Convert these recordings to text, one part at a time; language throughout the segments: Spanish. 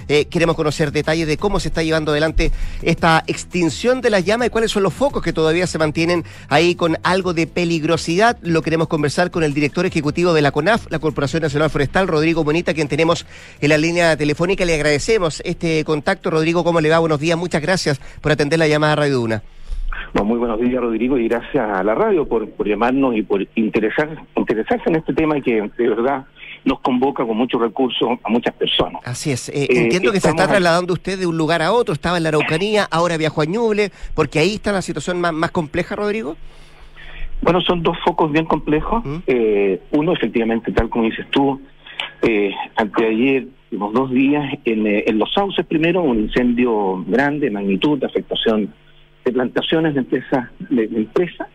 queremos conocer detalles de cómo se está llevando adelante esta extinción de las llamas y cuáles son los focos que todavía se mantienen ahí con algo de peligrosidad. Lo queremos conversar con el director ejecutivo de la CONAF, la Corporación Nacional Forestal, Rodrigo Bonita, quien tenemos en la línea telefónica. Le agradecemos este contacto. Rodrigo, ¿cómo le va? Buenos días, muchas gracias por atender la llamada a Radio Duna. Bueno, muy buenos días, Rodrigo, y gracias a la radio por llamarnos y por interesarse en este tema que de verdad nos convoca con muchos recursos a muchas personas. Así es. Entiendo que se está trasladando usted de un lugar a otro. Estaba en la Araucanía, ahora viajó a Ñuble, porque ahí está la situación más compleja, Rodrigo. Bueno, son dos focos bien complejos. Uno, efectivamente, tal como dices tú, anteayer, unos 2 días, en Los Sauces, primero, un incendio grande, magnitud, de afectación de plantaciones de empresas.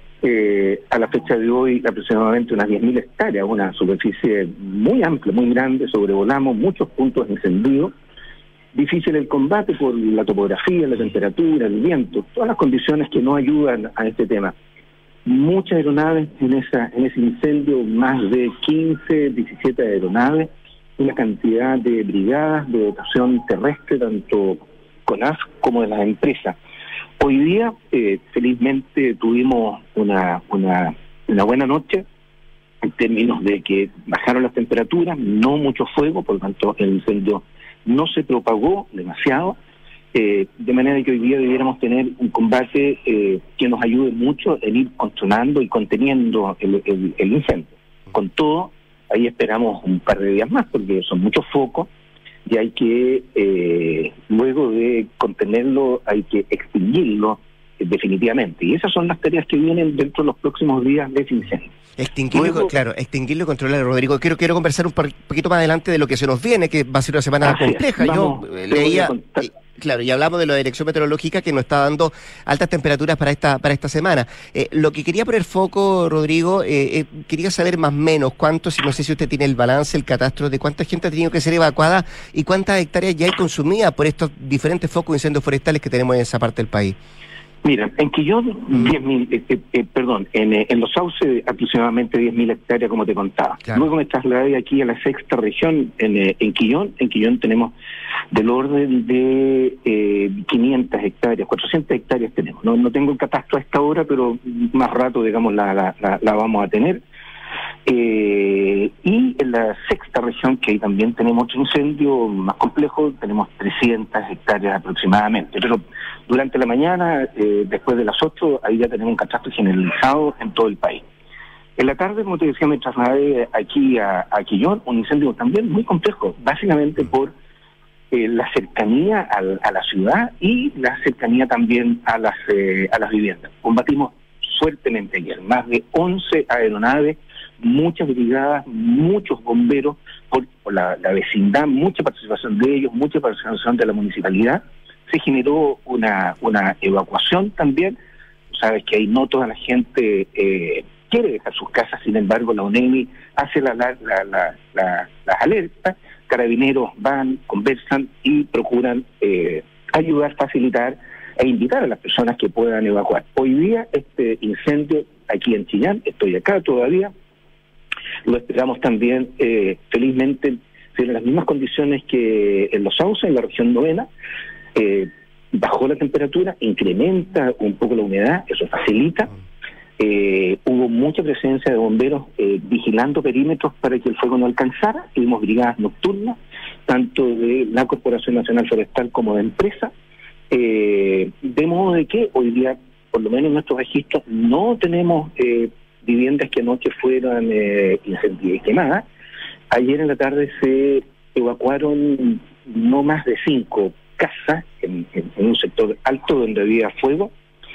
A la fecha de hoy, aproximadamente unas 10.000 hectáreas, una superficie muy amplia, muy grande, sobrevolamos muchos puntos de incendio. Difícil el combate por la topografía, la temperatura, el viento, todas las condiciones que no ayudan a este tema. Muchas aeronaves en ese incendio, más de 15, 17 aeronaves, una cantidad de brigadas de dotación terrestre, tanto CONAF como de las empresas. Hoy día, felizmente, tuvimos una buena noche, en términos de que bajaron las temperaturas, no mucho fuego, por lo tanto el incendio no se propagó demasiado, de manera que hoy día debiéramos tener un combate que nos ayude mucho en ir controlando y conteniendo el incendio. Con todo, ahí esperamos un par de días más, porque son muchos focos, y hay que, luego de contenerlo, hay que extinguirlo definitivamente. Y esas son las tareas que vienen dentro de los próximos días de ese incendio. Extinguirlo y controlarlo, Rodrigo. Quiero conversar un poquito más adelante de lo que se nos viene, que va a ser una semana compleja. Yo leía... Claro, y hablamos de la dirección meteorológica que nos está dando altas temperaturas para esta semana. Lo que quería poner foco, Rodrigo, quería saber más o menos cuántos, no sé si usted tiene el balance, el catastro de cuánta gente ha tenido que ser evacuada y cuántas hectáreas ya hay consumidas por estos diferentes focos de incendios forestales que tenemos en esa parte del país. Mira, en Quillón, 10.000, en Los Sauces aproximadamente 10.000 hectáreas, como te contaba. Claro. Luego me trasladé aquí a la sexta región, en Quillón. En Quillón tenemos del orden de 500 hectáreas, 400 hectáreas tenemos. No tengo el catastro a esta hora, pero más rato, digamos, la vamos a tener. Y en la sexta región, que ahí también tenemos otro incendio más complejo, tenemos 300 hectáreas aproximadamente. Pero durante la mañana, después de las 8, ahí ya tenemos un catastro generalizado en todo el país. En la tarde, como te decía, me trasladé aquí a Quillón, un incendio también muy complejo, básicamente por la cercanía a la ciudad y la cercanía también a las viviendas. Combatimos fuertemente ayer, más de 11 aeronaves, muchas brigadas, muchos bomberos por la vecindad, mucha participación de ellos, mucha participación de la municipalidad. Se generó una evacuación también. Sabes que ahí no toda la gente quiere dejar sus casas, sin embargo la UNEMI hace las alertas, carabineros van, conversan y procuran ayudar, facilitar e invitar a las personas que puedan evacuar. Hoy día este incendio aquí en Chillán, estoy acá todavía, lo esperamos también, felizmente, en las mismas condiciones que en Los Sauces, en la región novena. Bajó la temperatura, incrementa un poco la humedad, eso facilita. Hubo mucha presencia de bomberos vigilando perímetros para que el fuego no alcanzara. Tuvimos brigadas nocturnas, tanto de la Corporación Nacional Forestal como de empresa. De modo de que hoy día, por lo menos en nuestros registros, no tenemos viviendas que anoche fueran incendiadas y quemadas. Ayer en la tarde se evacuaron no más de 5 casas en un sector alto donde había fuego.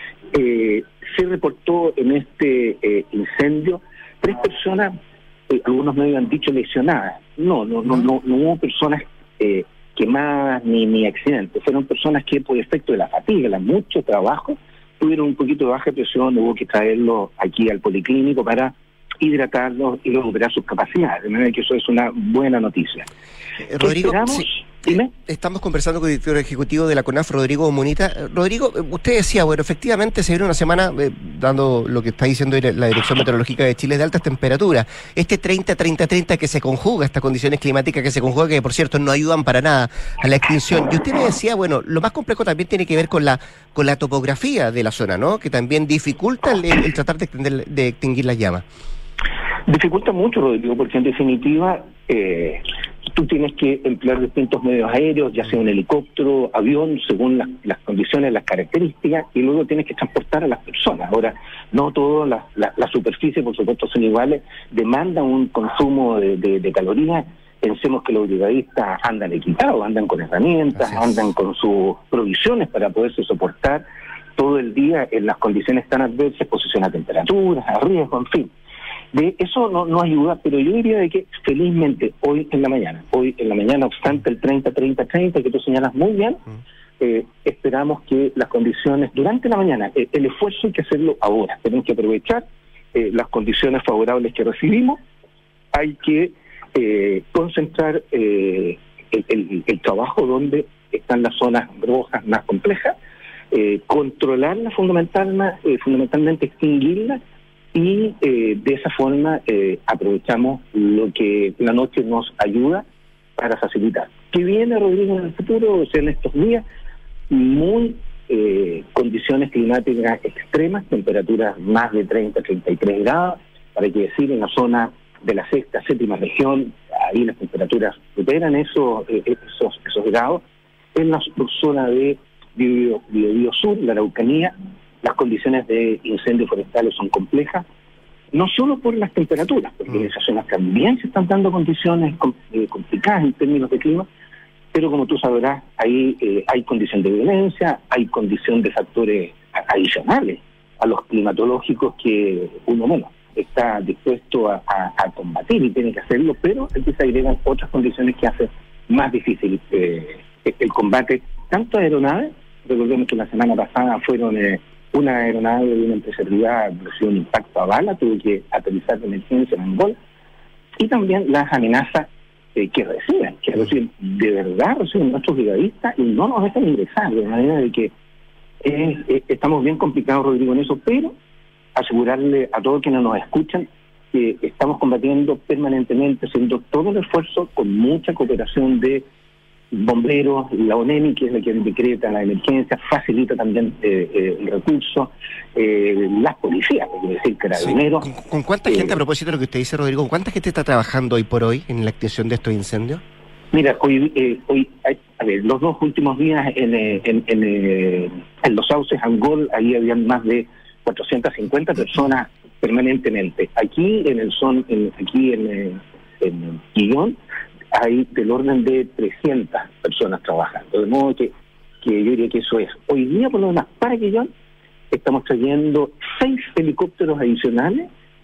Se reportó en este incendio 3 personas, algunos me habían dicho lesionadas. No hubo personas quemadas ni accidentes. Fueron personas que por efecto de la fatiga, mucho trabajo, tuvieron un poquito de baja presión, hubo que traerlos aquí al policlínico para hidratarlos y recuperar sus capacidades. De manera que eso es una buena noticia. Rodrigo, Estamos conversando con el director ejecutivo de la CONAF, Rodrigo Munita. Rodrigo, usted decía, bueno, efectivamente se viene una semana, dando lo que está diciendo la Dirección Meteorológica de Chile, de altas temperaturas. Este 30-30-30 que se conjuga, estas condiciones climáticas que se conjugan, que por cierto no ayudan para nada a la extinción. Y usted me decía, bueno, lo más complejo también tiene que ver con la topografía de la zona, ¿no? Que también dificulta el tratar de extinguir las llamas. Dificulta mucho, Rodrigo, porque en definitiva tú tienes que emplear distintos medios aéreos, ya sea un helicóptero, avión, según las condiciones, las características, y luego tienes que transportar a las personas. Ahora, no todas las superficies, por supuesto, son iguales, demandan un consumo de calorías. Pensemos que los brigadistas andan equipados, andan con herramientas, andan con sus provisiones para poderse soportar todo el día en las condiciones tan adversas, exposición a temperaturas, a riesgo, en fin. De eso no ayuda, pero yo diría de que felizmente hoy en la mañana, obstante el 30-30-30 que tú señalas muy bien, esperamos que las condiciones durante la mañana, el esfuerzo hay que hacerlo ahora, tenemos que aprovechar las condiciones favorables que recibimos, hay que concentrar el trabajo donde están las zonas rojas más complejas, controlarlas fundamentalmente extinguirlas, y de esa forma aprovechamos lo que la noche nos ayuda para facilitar. ¿Qué viene, Rodrigo, en el futuro? O sea, en estos días, muy condiciones climáticas extremas, temperaturas más de 30-33 grados, para que decir, en la zona de la sexta, séptima región, ahí las temperaturas superan esos grados. En la zona de Biobío Sur, la Araucanía, las condiciones de incendios forestales son complejas, no solo por las temperaturas, porque en esas zonas también se están dando condiciones complicadas en términos de clima, pero como tú sabrás, ahí hay condición de violencia, hay condición de factores adicionales a los climatológicos que uno está dispuesto a combatir y tiene que hacerlo, pero aquí se agregan otras condiciones que hacen más difícil el combate, tanto a aeronaves. Recordemos que la semana pasada fueron una aeronave de una empresa privada recibió un impacto a bala, tuvo que aterrizar de emergencia en Angola, y también las amenazas que reciben de verdad reciben nuestros brigadistas y no nos dejan ingresar, de manera de que estamos bien complicados, Rodrigo, en eso, pero asegurarle a todos quienes nos escuchan que estamos combatiendo permanentemente, haciendo todo el esfuerzo con mucha cooperación de bomberos, la ONEMI, que es la que decreta la emergencia, facilita también el recurso, las policías, es decir, carabineros. Sí. ¿Con cuánta gente, a propósito de lo que usted dice, Rodrigo, con cuánta gente está trabajando hoy por hoy en la extinción de estos incendios? Mira, hoy los dos últimos días en los sauces Angol, ahí habían más de 450 personas permanentemente. Aquí en Quillón hay del orden de 300 personas trabajando, de modo que yo diría que eso es. Hoy día, por lo menos, para Quillón, estamos trayendo 6 helicópteros adicionales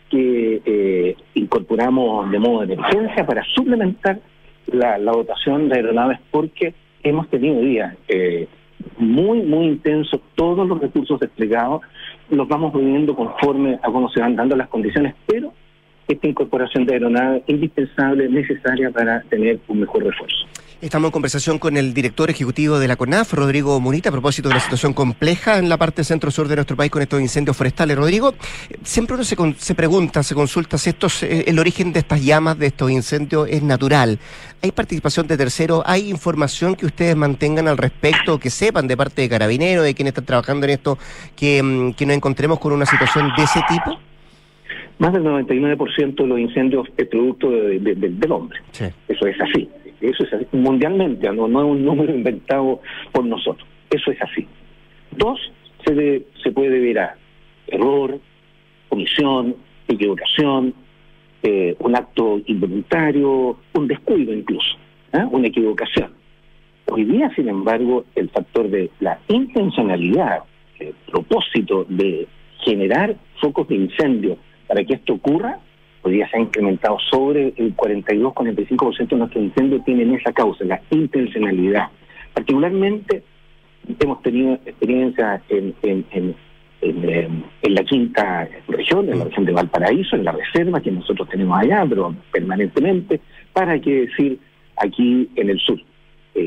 que incorporamos de modo de emergencia para suplementar la dotación de aeronaves, porque hemos tenido días muy intensos, todos los recursos desplegados los vamos viviendo conforme a cómo se van dando las condiciones, pero esta incorporación de aeronaves indispensable, necesaria para tener un mejor refuerzo. Estamos en conversación con el director ejecutivo de la CONAF, Rodrigo Munita, a propósito de la situación compleja en la parte centro-sur de nuestro país con estos incendios forestales. Rodrigo, siempre uno se pregunta, se consulta si el origen de estas llamas, de estos incendios, es natural. ¿Hay participación de terceros? ¿Hay información que ustedes mantengan al respecto, que sepan de parte de Carabineros, de quienes están trabajando en esto, que nos encontremos con una situación de ese tipo? Más del 99% de los incendios es producto del hombre. Sí. Eso es así. Mundialmente, no es un número inventado por nosotros. Eso es así. 2, se puede deber a error, omisión, equivocación, un acto involuntario, un descuido incluso, una equivocación. Hoy día, sin embargo, el factor de la intencionalidad, el propósito de generar focos de incendio para que esto ocurra, hoy día se ha incrementado sobre el 42-45% de nuestros incendios tienen esa causa, la intencionalidad. Particularmente hemos tenido experiencias en la quinta región, en la región de Valparaíso, en la reserva que nosotros tenemos allá, pero permanentemente, para qué decir aquí en el sur.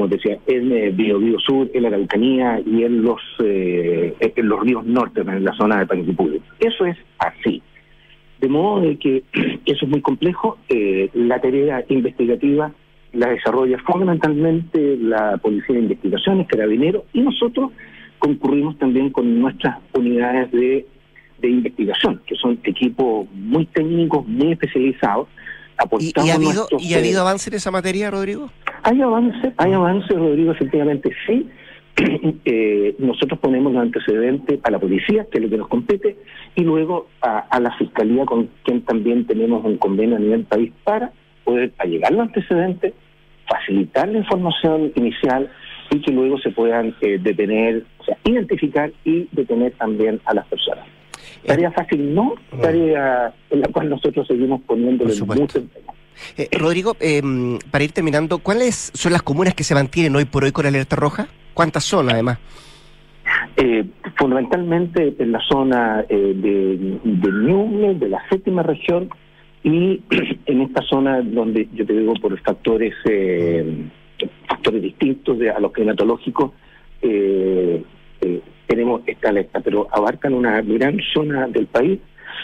como te decía, en Biobío Sur, en la Araucanía y en los ríos norte, en la zona de Panguipulli. Eso es así. De modo de que eso es muy complejo. La tarea investigativa la desarrolla fundamentalmente la Policía de Investigaciones, Carabineros, y nosotros concurrimos también con nuestras unidades de investigación, que son equipos muy técnicos, muy especializados. ¿Y ha habido avance en esa materia, Rodrigo? Hay avance, Rodrigo, efectivamente sí. Nosotros ponemos los antecedentes a la policía, que es lo que nos compete, y luego a la Fiscalía, con quien también tenemos un convenio a nivel país para poder allegar los antecedentes, facilitar la información inicial y que luego se puedan detener, o sea, identificar y detener también a las personas. Tarea fácil no, tarea en la cual nosotros seguimos poniéndole mucho empeño. Rodrigo, para ir terminando, ¿cuáles son las comunas que se mantienen hoy por hoy con alerta roja? ¿Cuántas son, además? Fundamentalmente en la zona de Ñuble, de la 7ª región, y en esta zona donde yo te digo por factores distintos a los climatológicos, tenemos esta alerta, pero abarcan una gran zona del país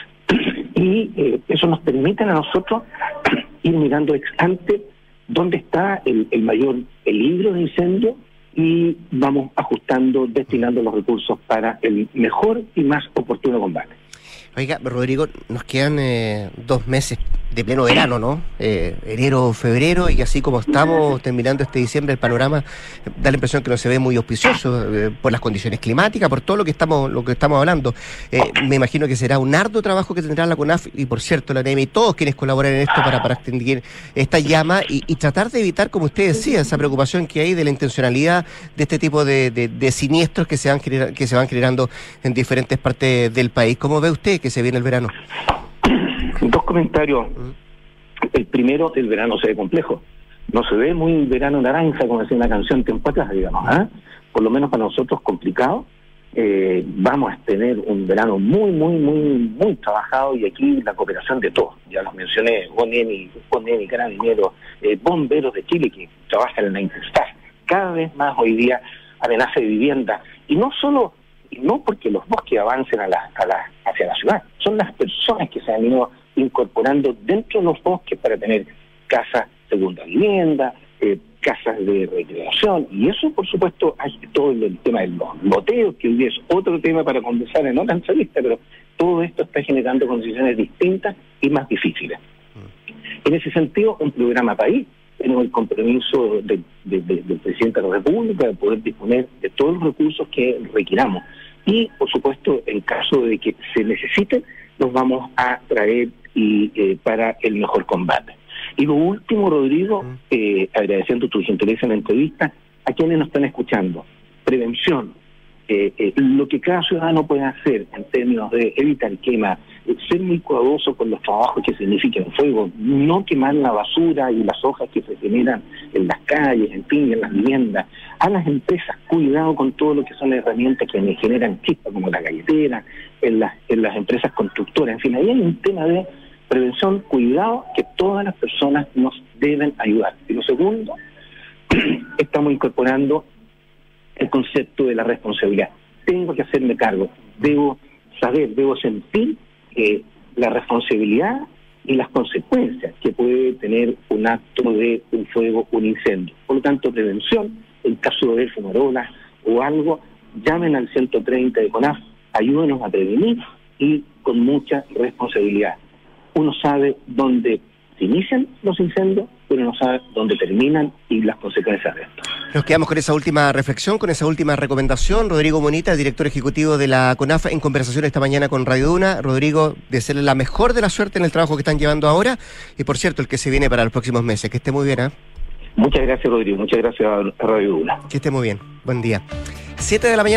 y eso nos permite a nosotros ir mirando ex ante dónde está el mayor peligro de incendio y vamos ajustando, destinando los recursos para el mejor y más oportuno combate. Oiga, Rodrigo, nos quedan 2 meses de pleno verano, ¿no? Enero, febrero, y así como estamos terminando este diciembre, el panorama da la impresión que no se ve muy auspicioso por las condiciones climáticas, por todo lo que estamos hablando. Me imagino que será un arduo trabajo que tendrá la CONAF y, por cierto, la ANEMI y todos quienes colaboran en esto para extinguir esta llama y tratar de evitar, como usted decía, esa preocupación que hay de la intencionalidad de este tipo de siniestros que se van generando en diferentes partes del país. ¿Cómo ve usted que se viene el verano? 2 comentarios. El primero, el verano se ve complejo. No se ve muy verano naranja, como decía una canción tiempo atrás, digamos. Por lo menos para nosotros complicado. Vamos a tener un verano muy trabajado, y aquí la cooperación de todos. Ya los mencioné, ONEMI, Carabineros, bomberos de Chile que trabajan en la Intestar. Cada vez más hoy día amenaza de vivienda. Y no porque los bosques avancen hacia la ciudad, son las personas que se han ido incorporando dentro de los bosques para tener casas, segunda vivienda, casas de recreación, y eso por supuesto hay todo el tema de los loteos, que hoy es otro tema para conversar en otra entrevista, pero todo esto está generando condiciones distintas y más difíciles. En ese sentido, un programa país, tenemos el compromiso del presidente de la República de poder disponer de todos los recursos que requiramos. Y, por supuesto, en caso de que se necesiten, los vamos a traer para el mejor combate. Y lo último, Rodrigo, agradeciendo tu gentileza en la entrevista, a quienes nos están escuchando, prevención. Lo que cada ciudadano puede hacer en términos de evitar quema, ser muy cuidadoso con los trabajos que significan fuego, no quemar la basura y las hojas que se generan en las calles, en fin, en las viviendas. A las empresas, cuidado con todo lo que son herramientas que generan chispas, como la galletera, en las empresas constructoras. En fin, ahí hay un tema de prevención, cuidado, que todas las personas nos deben ayudar. Y lo segundo, estamos incorporando el concepto de la responsabilidad. Tengo que hacerme cargo, debo saber, debo sentir la responsabilidad y las consecuencias que puede tener un acto de un fuego, un incendio. Por lo tanto, prevención, en caso de ver fumarolas o algo, llamen al 130 de CONAF, ayúdenos a prevenir y con mucha responsabilidad. Uno sabe dónde se inician los incendios, pero no sabe dónde terminan y las consecuencias de esto. Nos quedamos con esa última reflexión, con esa última recomendación. Rodrigo Monita, director ejecutivo de la CONAF, en conversación esta mañana con Radio Duna. Rodrigo, desearle la mejor de la suerte en el trabajo que están llevando ahora y, por cierto, el que se viene para los próximos meses. Que esté muy bien, ¿eh? Muchas gracias, Rodrigo. Muchas gracias a Radio Duna. Que esté muy bien. Buen día. 7 de la mañana.